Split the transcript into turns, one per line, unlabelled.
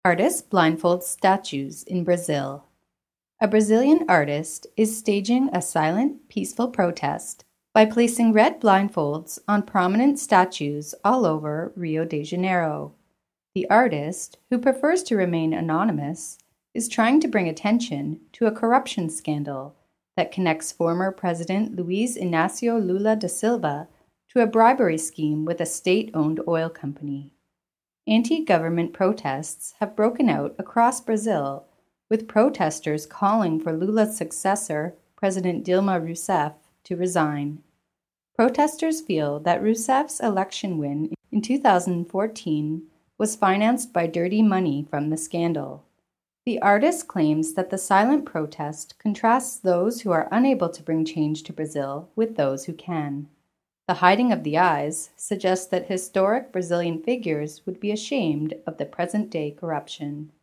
Artist blindfolds statues in Brazil. A Brazilian artist is staging a silent, peaceful protest by placing red blindfolds on prominent statues all over Rio de Janeiro. The artist, who prefers to remain anonymous, is trying to bring attention to a corruption scandal that connects former President Luiz Inácio Lula da Silva to a bribery scheme with a state-owned oil company. Anti-government protests have broken out across Brazil, with protesters calling for Lula's successor, President Dilma Rousseff, to resign. Protesters feel that Rousseff's election win in 2014 was financed by dirty money from the scandal. The artist claims that the silent protest contrasts those who are unable to bring change to Brazil with those who can. The hiding of the eyes suggests that historic Brazilian figures would be ashamed of the present-day corruption.